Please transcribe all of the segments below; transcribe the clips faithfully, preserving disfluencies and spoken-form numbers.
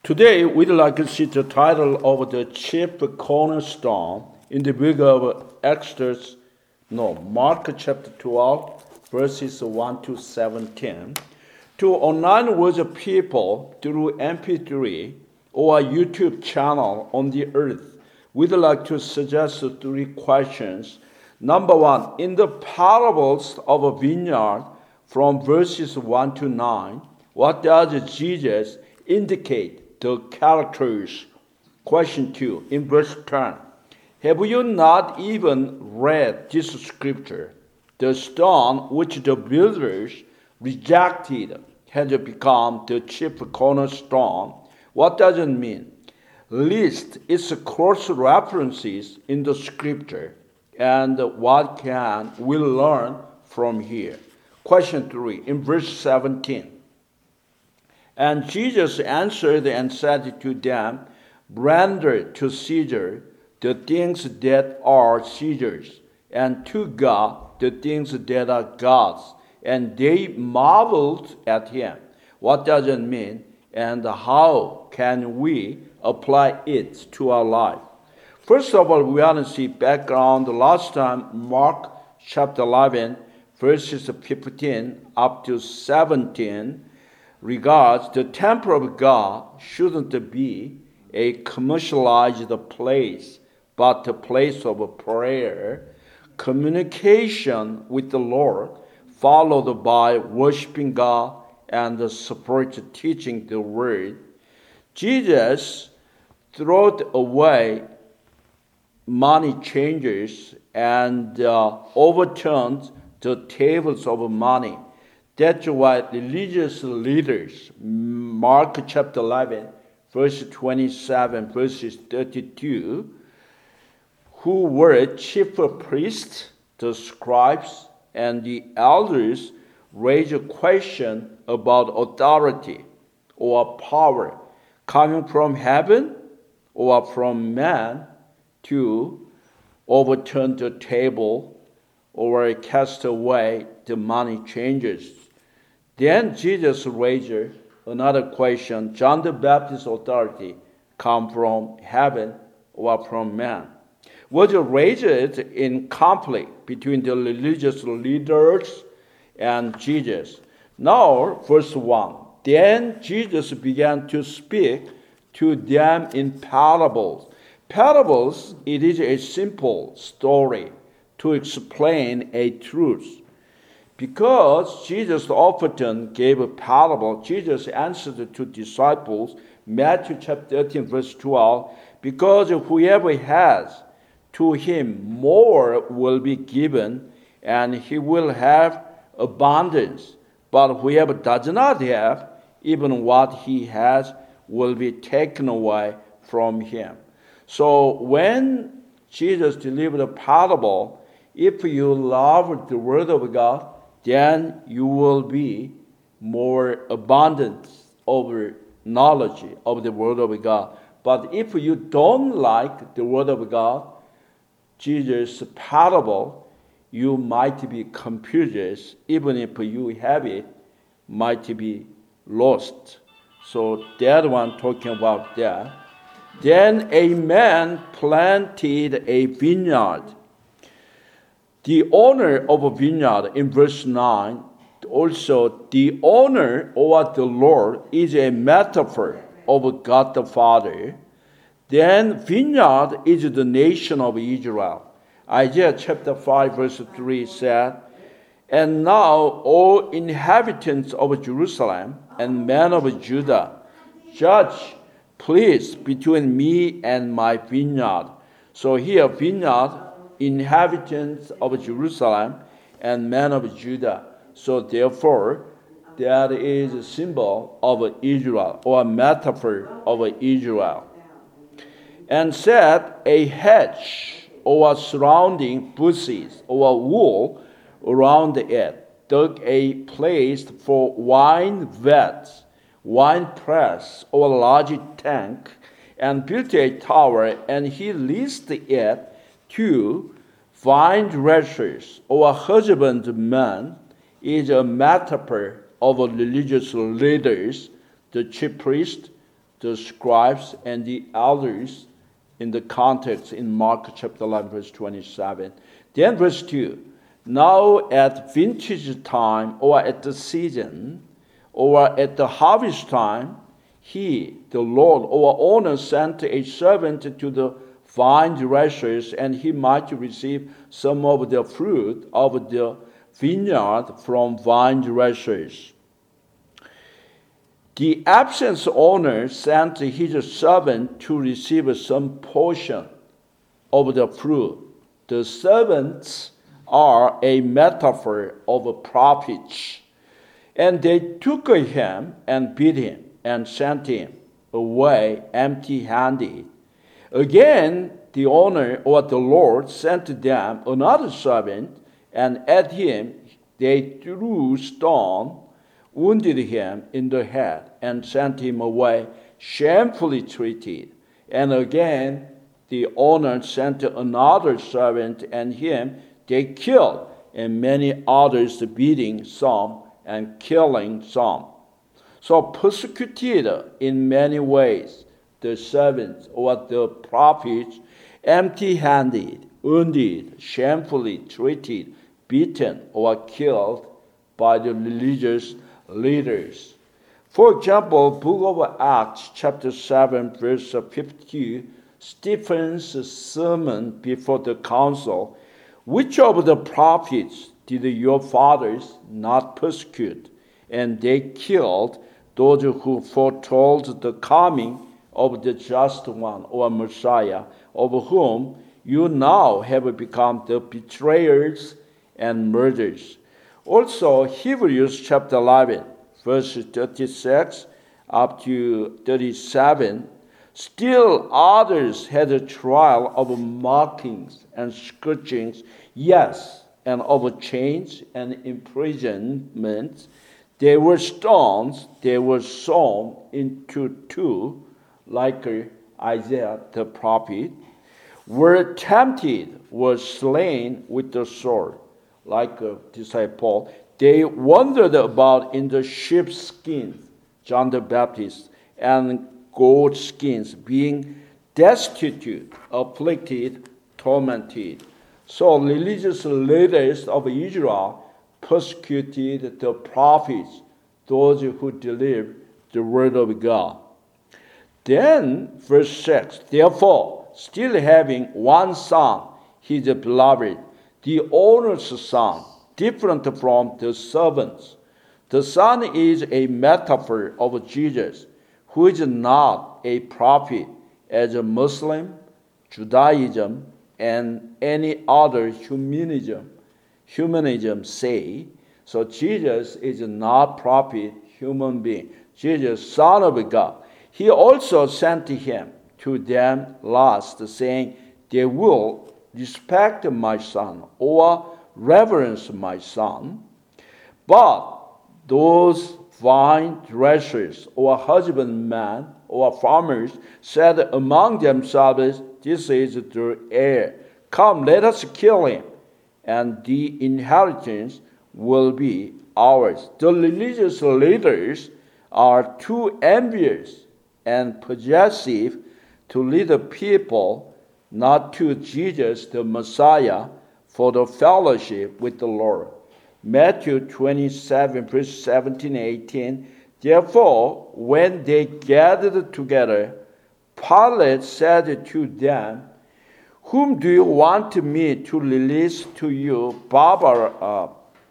Today, we'd like to see the title of the chief cornerstone in the book of Exodus, no, Mark chapter twelve, verses one to seventeen. To online with people through M P three or YouTube channel on the earth, we'd like to suggest three questions. Number one, in the parables of a vineyard from verses one to nine, what does Jesus indicate the characters? Question two, in verse ten, have you not even read this scripture? The stone which the builders rejected has become the chief cornerstone. What does it mean? List its cross references in the scripture and what can we learn from here? Question three, in verse seventeen. And Jesus answered and said to them, render to Caesar the things that are Caesar's, and to God the things that are God's. And they marveled at him. What does it mean? And how can we apply it to our life? First of all, we want to see background. Last time, Mark chapter eleven, verses fifteen up to seventeen, regards the temple of God shouldn't be a commercialized place, but a place of prayer, communication with the Lord, followed by worshiping God and support teaching the word. Jesus threw away money changers and uh, overturned the tables of money. That's why religious leaders, Mark chapter eleven, verse twenty-seven, verses thirty-two, who were chief priests, the scribes, and the elders, raised a question about authority or power coming from heaven or from man to overturn the table or cast away the money changers. Then Jesus raised another question. John the Baptist's authority come from heaven or from man? Was raised in conflict between the religious leaders and Jesus. Now, verse one. Then Jesus began to speak to them in parables. Parables, it is a simple story to explain a truth. Because Jesus often gave a parable, Jesus answered to disciples, Matthew chapter thirteen, verse twelve, because whoever has, to him more will be given, and he will have abundance. But whoever does not have, even what he has will be taken away from him. So when Jesus delivered a parable, if you love the word of God, then you will be more abundant over knowledge of the word of God. But if you don't like the word of God, Jesus' parable, you might be confused. Even if you have it, might be lost. So that one talking about that. Then a man planted a vineyard. The owner of a vineyard, in verse nine, also the owner or the Lord is a metaphor of God the Father. Then vineyard is the nation of Israel. Isaiah chapter five, verse three said, and now, O inhabitants of Jerusalem and men of Judah, judge, please, between me and my vineyard. So here, vineyard, inhabitants of Jerusalem and men of Judah. So therefore, that is a symbol of Israel or a metaphor of Israel. And set a hedge or surrounding bushes or wool around it, dug a place for wine vats, wine press or large tank, and built a tower, and he leased it to vine dressers or husbandmen. Is a metaphor of religious leaders, the chief priest, the scribes and the elders in the context in Mark chapter eleven, verse twenty-seven. Then verse two, now at vintage time or at the season or at the harvest time, he, the Lord or owner, sent a servant to the vine dressers, and he might receive some of the fruit of the vineyard from vine dressers. The absent owner sent his servant to receive some portion of the fruit. The servants are a metaphor of prophets. And they took him and beat him and sent him away empty-handed. Again, the owner or the Lord sent them another servant, and at him they threw stone, wounded him in the head, and sent him away shamefully treated. And again, the owner sent another servant, and him they killed, and many others beating some and killing some. So persecuted in many ways, the servants or the prophets, empty-handed, wounded, shamefully treated, beaten, or killed by the religious leaders. For example, Book of Acts, chapter seven, verse fifty, Stephen's sermon before the council. Which of the prophets did your fathers not persecute? And they killed those who foretold the coming of the just one, or Messiah, of whom you now have become the betrayers and murderers. Also, Hebrews chapter eleven, verses thirty-six up to thirty-seven, still others had a trial of mockings and scourgings, yes, and of chains and imprisonment. They were stoned, they were sawn into two, like Isaiah the prophet, were tempted, were slain with the sword, like a disciple. They wandered about in the sheepskins, John the Baptist, and goat skins, being destitute, afflicted, tormented. So religious leaders of Israel persecuted the prophets, those who delivered the word of God. Then, verse six, therefore, still having one son, his beloved, the owner's son, different from the servants. The son is a metaphor of Jesus, who is not a prophet, as a Muslim, Judaism, and any other humanism, humanism say. So Jesus is not prophet, human being. Jesus, Son of God. He also sent him to them last, saying, they will respect my son or reverence my son. But those vine dressers or husbandmen or farmers said among themselves, this is the heir. Come, let us kill him, and the inheritance will be ours. The religious leaders are too envious and possessive to lead the people not to Jesus, the Messiah, for the fellowship with the Lord. Matthew twenty-seven, verse seventeen, eighteen. Therefore, when they gathered together, Pilate said to them, whom do you want me to release to you, Barabbas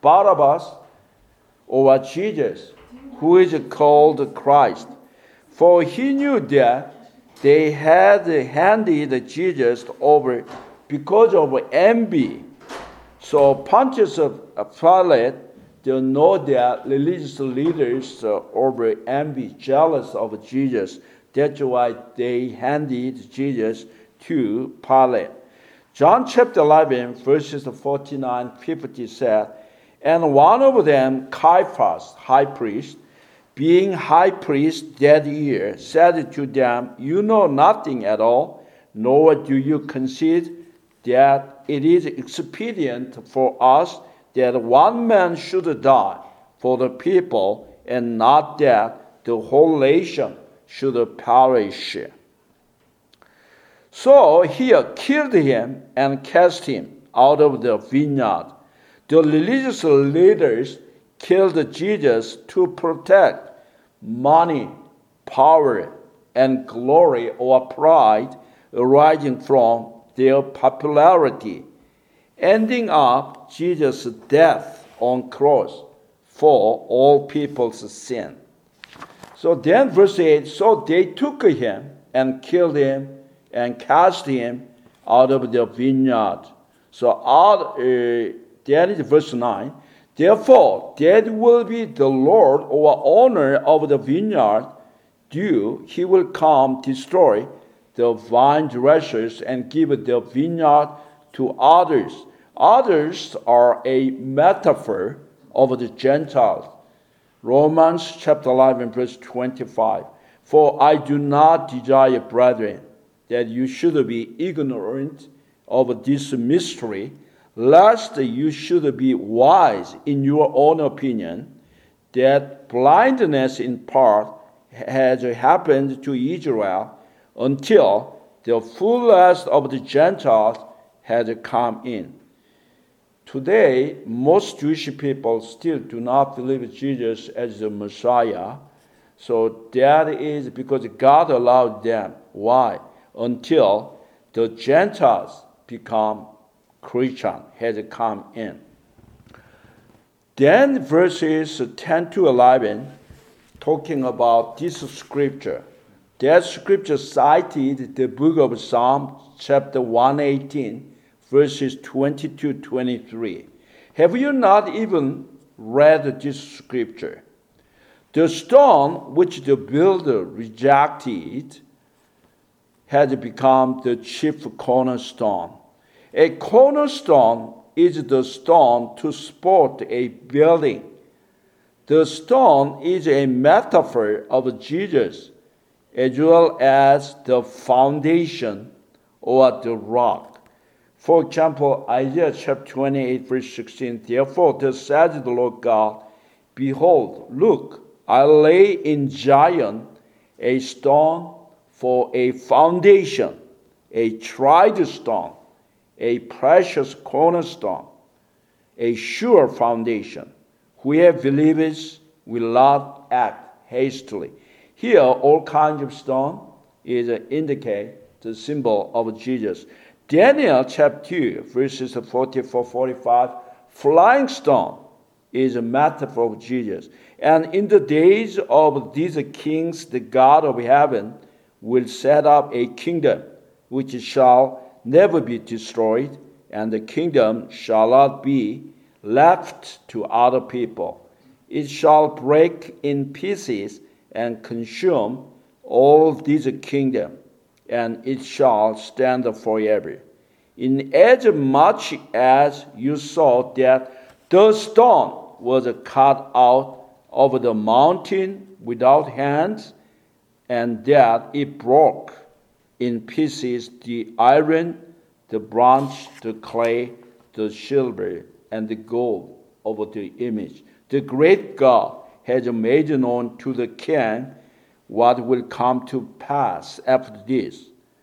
or Jesus, who is called Christ? For he knew that they had handed Jesus over because of envy. So Pontius Pilate did know that religious leaders uh, over envy, jealous of Jesus. That's why they handed Jesus to Pilate. John chapter eleven, verses forty-nine, fifty said, and one of them, Caiaphas, high priest, being high priest that year, said to them, you know nothing at all, nor do you concede that it is expedient for us that one man should die for the people, and not that the whole nation should perish. So he killed him and cast him out of the vineyard. The religious leaders killed Jesus to protect money, power, and glory or pride arising from their popularity, ending up Jesus' death on cross for all people's sin. So then verse eight, so they took him and killed him and cast him out of the vineyard. So out, uh, that is verse nine. Therefore, that will be the Lord or owner of the vineyard, due he will come destroy the vine dressers and give the vineyard to others. Others are a metaphor of the Gentiles. Romans chapter eleven, verse twenty-five. For I do not desire, brethren, that you should be ignorant of this mystery, lest you should be wise in your own opinion, that blindness in part has happened to Israel until the fullness of the Gentiles had come in. Today, most Jewish people still do not believe Jesus as the Messiah. So that is because God allowed them. Why? Until the Gentiles become Christian, has come in. Then verses ten to eleven, talking about this scripture. That scripture cited the book of Psalm, chapter one eighteen, verses twenty-two to twenty-three. Have you not even read this scripture? The stone which the builder rejected had become the chief cornerstone. A cornerstone is the stone to support a building. The stone is a metaphor of Jesus, as well as the foundation or the rock. For example, Isaiah chapter twenty-eight, verse sixteen, therefore, thus says the Lord God, behold, look, I lay in Zion a stone for a foundation, a tried stone, a precious cornerstone, a sure foundation. Whoever believes will not act hastily. Here, all kinds of stone is indicate the symbol of Jesus. Daniel chapter two, verses forty-four to forty-five, flying stone is a metaphor of Jesus. And in the days of these kings, the God of heaven will set up a kingdom which shall never be destroyed, and the kingdom shall not be left to other people. It shall break in pieces and consume all this kingdom, and it shall stand forever. In as much as you saw that the stone was cut out of the mountain without hands, and that it broke in pieces the iron, the bronze, the clay, the silver, and the gold of the image. The great God has made known to the king what will come to pass after this.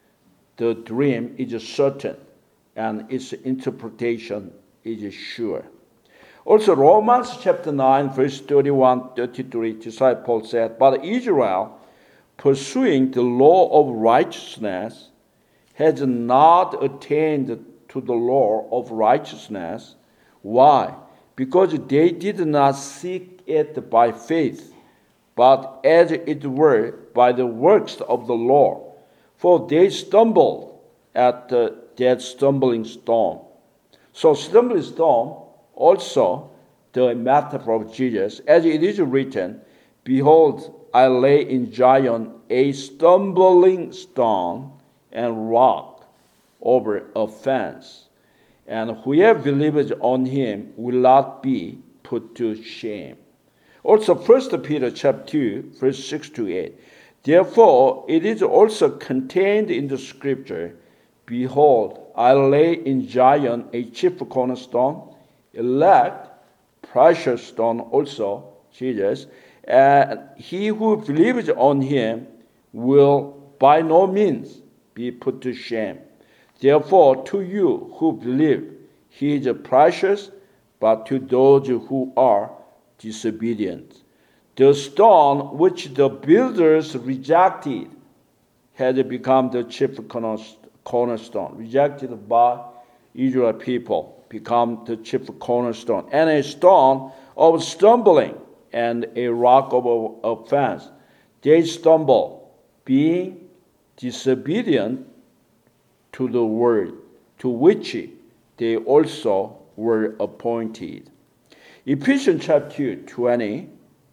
The dream is certain, and its interpretation is sure. Also, Romans chapter nine, verse thirty-one to thirty-three, disciple said, but Israel, pursuing the law of righteousness, has not attained to the law of righteousness. Why? Because they did not seek it by faith, but as it were by the works of the law. For they stumbled at the, that stumbling stone. So stumbling stone also the metaphor of Jesus, as it is written, behold, I lay in Zion a stumbling stone and rock over offense, and whoever believes on him will not be put to shame. Also, First Peter chapter two, verse six to eight. Therefore, it is also contained in the scripture, behold, I lay in Zion a chief cornerstone, elect, precious stone also, Jesus, and he who believes on him will by no means be put to shame. Therefore, to you who believe, he is precious, but to those who are disobedient, the stone which the builders rejected has become the chief cornerstone. Rejected by Israel people, become the chief cornerstone, and a stone of stumbling and a rock of offense. They stumble, being disobedient to the word, to which they also were appointed. Ephesians chapter twenty,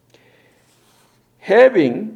having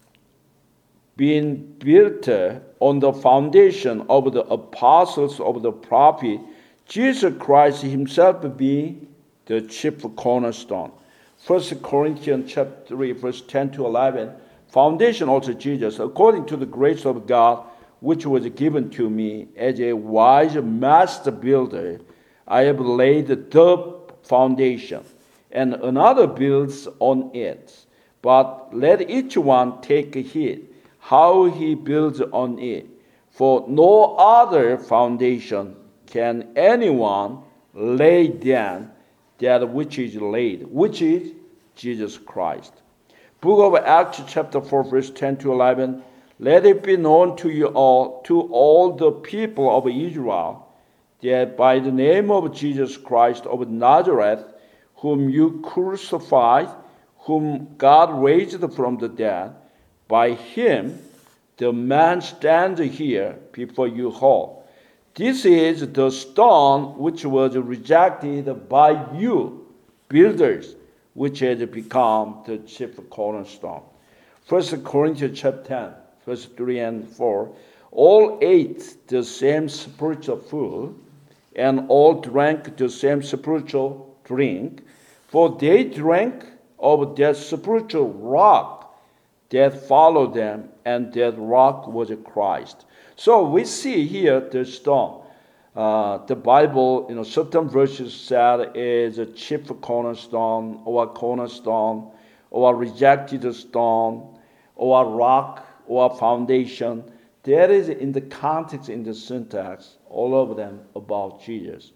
been built on the foundation of the apostles of the prophet, Jesus Christ himself being the chief cornerstone. First Corinthians chapter three, verse ten to eleven, foundation also Jesus, according to the grace of God, which was given to me as a wise master builder, I have laid the foundation, and another builds on it. But let each one take heed how he builds on it. For no other foundation can anyone lay down that which is laid, which is Jesus Christ. Book of Acts chapter four, verse ten to eleven. Let it be known to you all, to all the people of Israel, that by the name of Jesus Christ of Nazareth, whom you crucified, whom God raised from the dead, by him the man stands here before you whole. This is the stone which was rejected by you, builders, which has become the chief cornerstone. First Corinthians chapter ten, verse three and four. All ate the same spiritual food, and all drank the same spiritual drink, for they drank of that spiritual rock that followed them, and that rock was Christ. So we see here the stone. Uh, the Bible, you know, certain verses said is a chief cornerstone, or a cornerstone, or a rejected stone, or a rock, or a foundation. That is in the context, in the syntax, all of them about Jesus.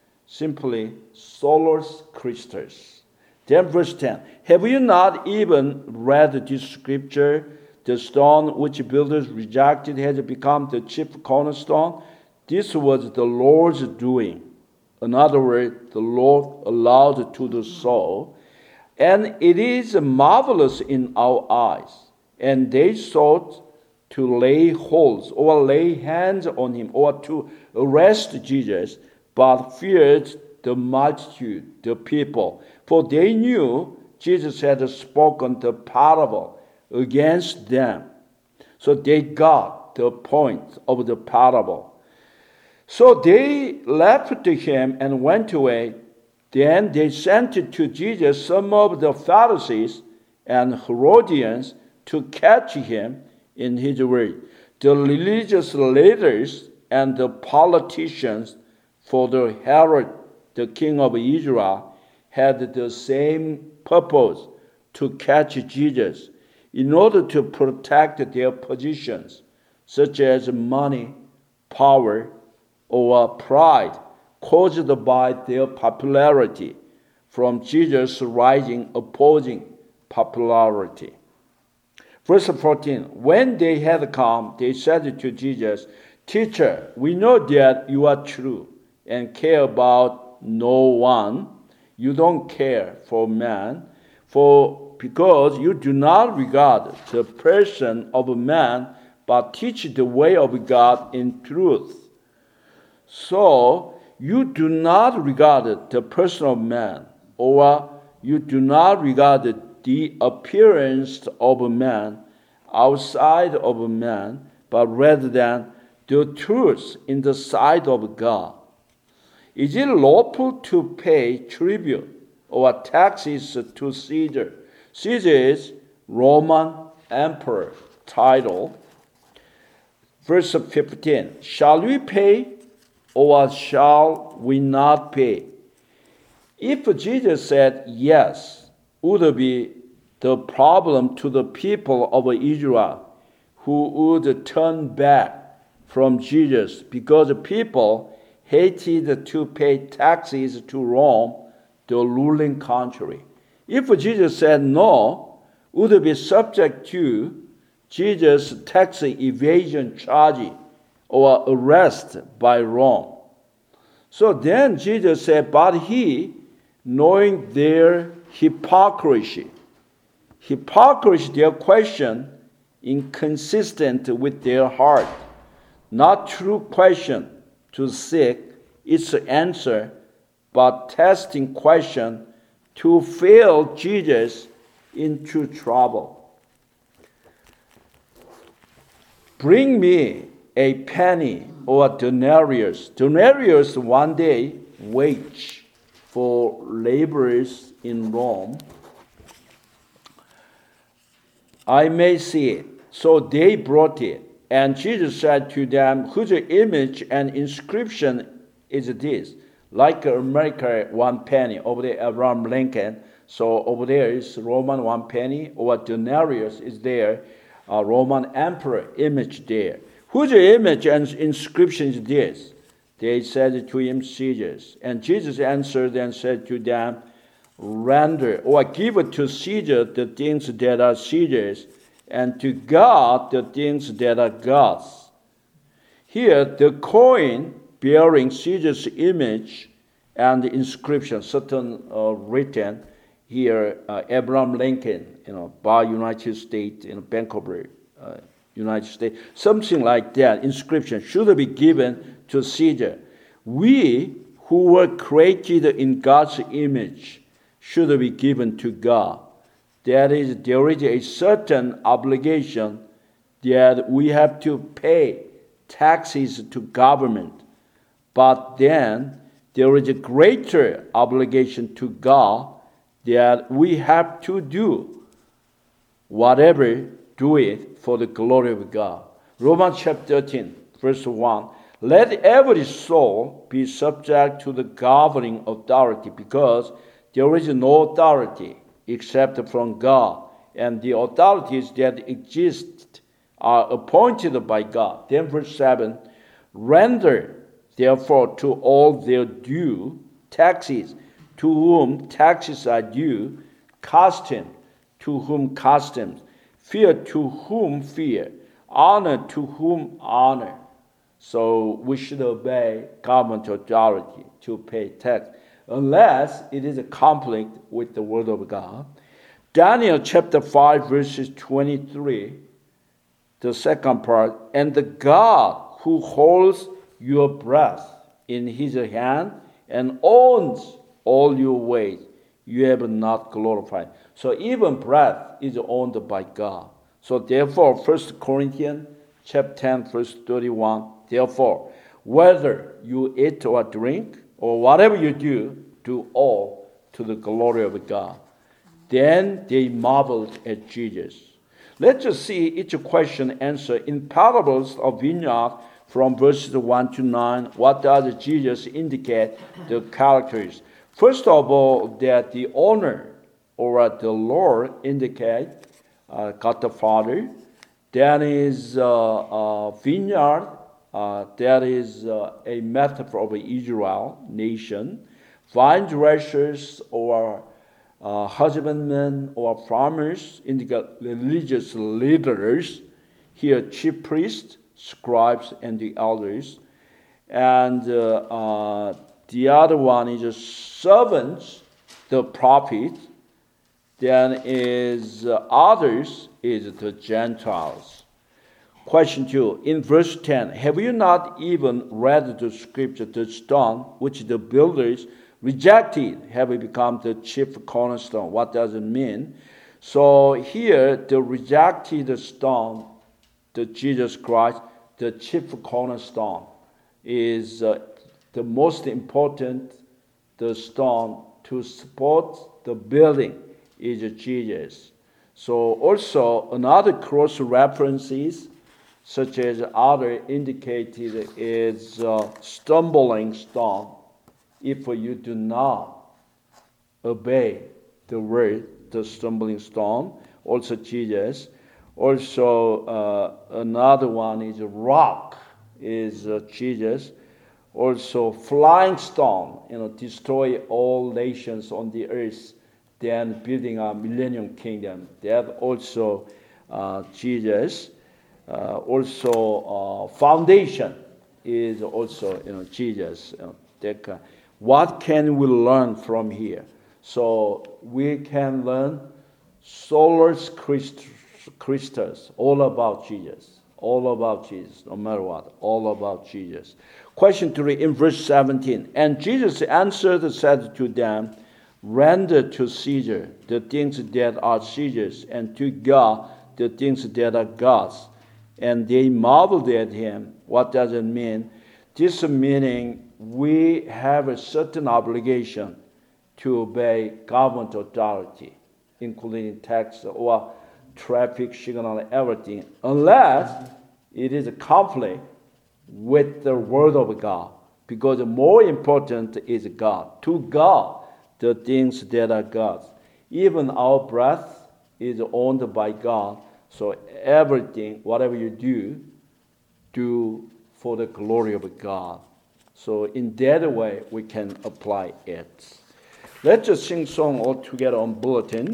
Simply, solus Christus. Then verse ten, have you not even read this scripture? The stone which builders rejected has become the chief cornerstone. This was the Lord's doing. In other words, the Lord allowed to do so. And it is marvelous in our eyes. And they sought to lay holds or lay hands on him or to arrest Jesus, but feared the multitude, the people. For they knew Jesus had spoken the parable against them. So they got the point of the parable. So they left him and went away. Then they sent to Jesus some of the Pharisees and Herodians to catch him in his word. The religious leaders and the politicians, for the Herod, the king of Israel, had the same purpose, to catch Jesus in order to protect their positions, such as money, power, or pride caused by their popularity from Jesus' rising opposing popularity. Verse fourteen, when they had come, they said to Jesus, Teacher, we know that you are true and care about no one. You don't care for man, for because you do not regard the person of a man, but teach the way of God in truth. So you do not regard the person of man, or you do not regard the appearance of a man outside of a man, but rather than the truth in the sight of God. Is it lawful to pay tribute or taxes to Caesar? Caesar is Roman emperor title. Verse fifteen, shall we pay or shall we not pay? If Jesus said yes, would be the problem to the people of Israel, who would turn back from Jesus because the people hated to pay taxes to Rome, the ruling country. If Jesus said no, would be subject to Jesus' tax evasion charge or arrest by Rome. So then Jesus said, but he, knowing their hypocrisy, hypocrisy, their question, inconsistent with their heart, not true question to seek its answer, but testing question to fail Jesus into trouble. Bring me a penny or a denarius. Denarius one day wage for laborers in Rome. I may see it. So they brought it. And Jesus said to them, whose image and inscription is this? Like America one penny, over there Abraham Lincoln. So over there is Roman one penny, or denarius is there, a Roman emperor image there. Whose image and inscription is this? They said to him, Caesar's. And Jesus answered and said to them, render or give it to Caesar the things that are Caesar's, and to God the things that are God's. Here, the coin bearing Caesar's image and the inscription, certain uh, written here, uh, Abraham Lincoln, you know, by United States, you know, Bank of uh, United States, something like that, inscription should be given to Caesar. We who were created in God's image should be given to God. That is, there is a certain obligation that we have to pay taxes to government. But then there is a greater obligation to God that we have to do whatever, do it for the glory of God. Romans chapter thirteen, verse one. Let every soul be subject to the governing authority, because there is no authority except from God, and the authorities that exist are appointed by God. Then verse seven, render therefore to all their due taxes, to whom taxes are due, custom, to whom customs, fear to whom fear, honor to whom honor. So we should obey government authority to pay tax, unless it is a conflict with the word of God. Daniel chapter five, verses twenty-three, the second part, and the God who holds your breath in his hand and owns all your ways, you have not glorified. So even breath is owned by God. So therefore, First Corinthians chapter ten, verse thirty-one, therefore, whether you eat or drink, or whatever you do, do all to the glory of God. Then they marveled at Jesus. Let's just see each question answered in parables of vineyard from verses one to nine. What does Jesus indicate the characters? First of all, that the owner or the Lord indicate uh, God the Father. Then is uh, uh, vineyard. Uh, that is uh, a metaphor of Israel nation. Vine dressers or uh, husbandmen or farmers indicate religious leaders. Here, chief priests, scribes, and the elders. And uh, uh, the other one is servants, the prophets. Then is uh, others is the Gentiles. Question two, in verse ten, have you not even read the scripture, the stone which the builders rejected have become the chief cornerstone? What does it mean? So here, the rejected stone, the Jesus Christ, the chief cornerstone, is uh, the most important, the stone to support the building is Jesus. So also another cross references, such as other indicated, is uh, stumbling stone. If you do not obey the word, the stumbling stone, also Jesus. Also, uh, another one is rock, is uh, Jesus. Also, flying stone, you know, destroy all nations on the earth, then building a millennium kingdom. That also uh, Jesus. Uh, also, uh, foundation is also, you know, Jesus. You know, that, uh, what can we learn from here? So we can learn solas Christ, Christus, all about Jesus, all about Jesus, no matter what, all about Jesus. Question three in verse seventeen. And Jesus answered and said to them, render to Caesar the things that are Caesar's, and to God the things that are God's. And they marveled at him. What does it mean? This meaning we have a certain obligation to obey government authority, including tax or traffic signal and everything, unless it is a conflict with the word of God. Because more important is God. To God, the things that are God's. Even our breath is owned by God. So everything, whatever you do, do for the glory of God. So in that way, we can apply it. Let's just sing song all together on bulletin.